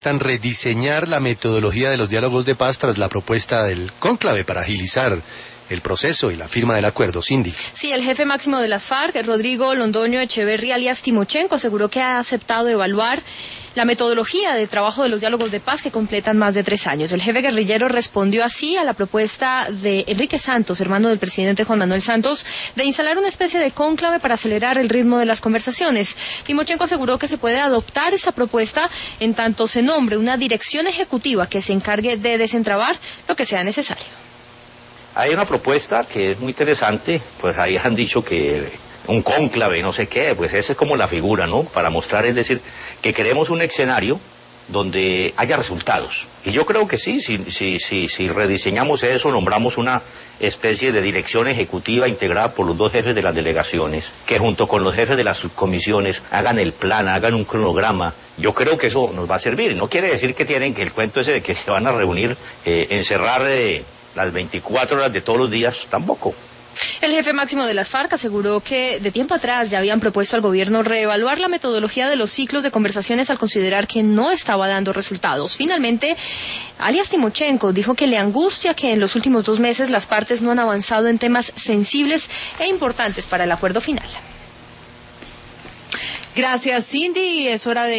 necesitan rediseñar la metodología de los diálogos de paz tras la propuesta del cónclave para agilizar el proceso y la firma del acuerdo. Cindy. Sí, el jefe máximo de las FARC, Rodrigo Londoño Echeverri, alias Timochenko, aseguró que ha aceptado evaluar la metodología de trabajo de los diálogos de paz que completan más de 3 años. El jefe guerrillero respondió así a la propuesta de Enrique Santos, hermano del presidente Juan Manuel Santos, de instalar una especie de cónclave para acelerar el ritmo de las conversaciones. Timochenko aseguró que se puede adoptar esta propuesta en tanto se nombre una dirección ejecutiva que se encargue de desentrabar lo que sea necesario. Hay una propuesta que es muy interesante, pues ahí han dicho que un cónclave, no sé qué, pues esa es como la figura, ¿no? Para mostrar, es decir, que queremos un escenario donde haya resultados. Y yo creo que sí, si rediseñamos eso, nombramos una especie de dirección ejecutiva integrada por los 2 jefes de las delegaciones, que junto con los jefes de las subcomisiones hagan el plan, hagan un cronograma. Yo creo que eso nos va a servir. No quiere decir que tienen que el cuento ese de que se van a reunir, encerrar las 24 horas de todos los días, tampoco. El jefe máximo de las FARC aseguró que de tiempo atrás ya habían propuesto al gobierno reevaluar la metodología de los ciclos de conversaciones al considerar que no estaba dando resultados. Finalmente, alias Timochenko dijo que le angustia que en los últimos 2 meses las partes no han avanzado en temas sensibles e importantes para el acuerdo final. Gracias, Cindy. Es hora de